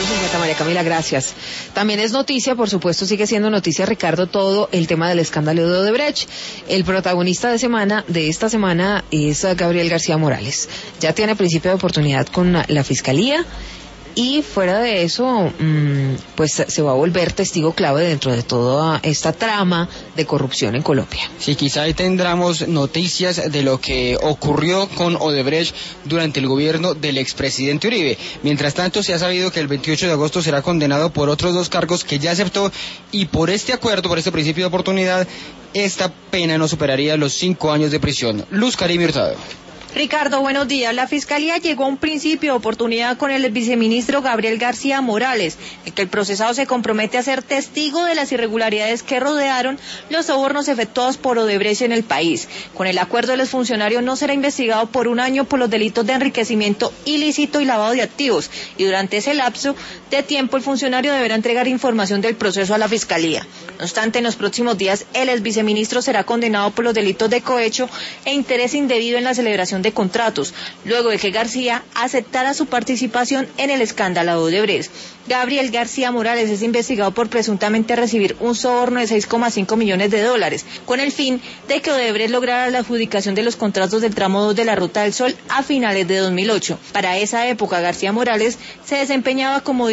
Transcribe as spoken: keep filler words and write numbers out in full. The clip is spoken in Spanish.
cincuenta, María Camila, gracias. También es noticia, por supuesto, sigue siendo noticia, Ricardo, todo el tema del escándalo de Odebrecht. El protagonista de semana, de esta semana, es Gabriel García Morales. Ya tiene principio de oportunidad con la Fiscalía. Y fuera de eso, pues se va a volver testigo clave dentro de toda esta trama de corrupción en Colombia. Sí, quizá ahí tendremos noticias de lo que ocurrió con Odebrecht durante el gobierno del expresidente Uribe. Mientras tanto, se ha sabido que el veintiocho de agosto será condenado por otros dos cargos que ya aceptó, y por este acuerdo, por este principio de oportunidad, esta pena no superaría los cinco años de prisión. Luz Karim Hurtado. Ricardo, buenos días. La Fiscalía llegó a un principio de oportunidad con el viceministro Gabriel García Morales, en que el procesado se compromete a ser testigo de las irregularidades que rodearon los sobornos efectuados por Odebrecht en el país. Con el acuerdo, el exfuncionario no será investigado por un año por los delitos de enriquecimiento ilícito y lavado de activos, y durante ese lapso de tiempo el funcionario deberá entregar información del proceso a la Fiscalía. No obstante, en los próximos días el exviceministro será condenado por los delitos de cohecho e interés indebido en la celebración de de contratos, luego de que García aceptara su participación en el escándalo de Odebrecht. Gabriel García Morales es investigado por presuntamente recibir un soborno de seis coma cinco millones de dólares, con el fin de que Odebrecht lograra la adjudicación de los contratos del tramo dos de la Ruta del Sol a finales de dos mil ocho. Para esa época, García Morales se desempeñaba como